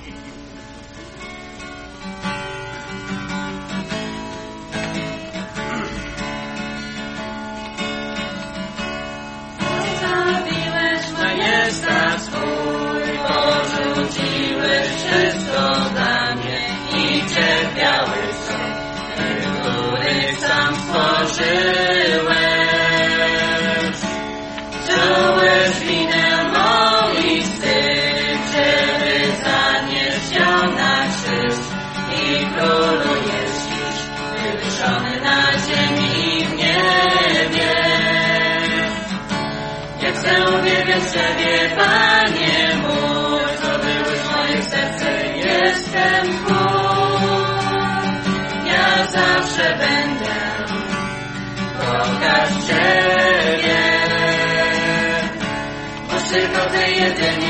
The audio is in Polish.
Majestat swój, porzuciłeś wszystko dla mnie i cierpiałeś sąd, który sam stworzyłeś. Wziąłeś winę mą i wstyd, żeby zanieść ją na krzyż i królujesz już, wywyższony na ziemi i w niebie. Ja chcę uwielbiać Ciebie, Panie mój, zdobyłeś moje serce, jestem Twój. Ja zawsze będę kochać Ciebie, bo tylko Ty jedynie